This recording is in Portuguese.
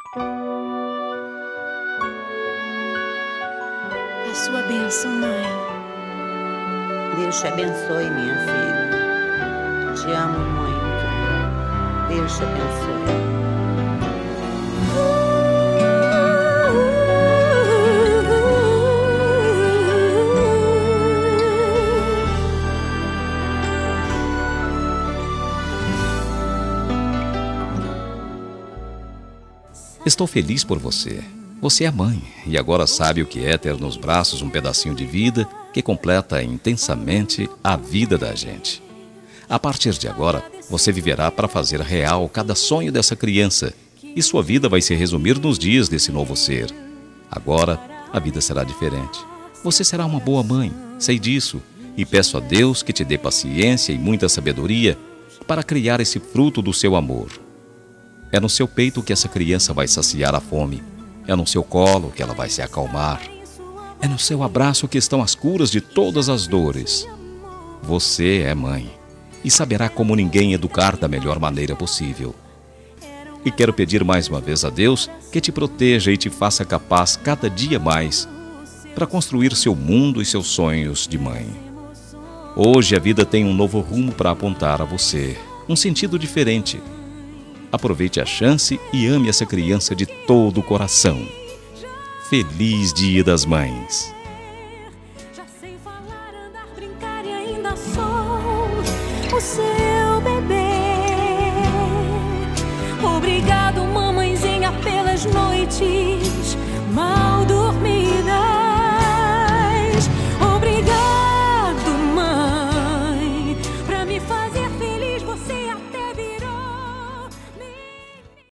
A sua bênção, mãe. Deus te abençoe, minha filha. Te amo muito. Deus te abençoe. Estou feliz por você. Você é mãe e agora sabe o que é ter nos braços um pedacinho de vida que completa intensamente a vida da gente. A partir de agora, você viverá para fazer real cada sonho dessa criança e sua vida vai se resumir nos dias desse novo ser. Agora, a vida será diferente. Você será uma boa mãe, sei disso, e peço a Deus que te dê paciência e muita sabedoria para criar esse fruto do seu amor. É no seu peito que essa criança vai saciar a fome. É no seu colo que ela vai se acalmar. É no seu abraço que estão as curas de todas as dores. Você é mãe e saberá como ninguém educar da melhor maneira possível. E quero pedir mais uma vez a Deus que te proteja e te faça capaz cada dia mais para construir seu mundo e seus sonhos de mãe. Hoje a vida tem um novo rumo para apontar a você, um sentido diferente. Aproveite a chance e ame essa criança de todo o coração. Feliz Dia das Mães! Já sei falar, andar, brincar e ainda sou o seu bebê. Obrigado, mamãezinha, pelas noites.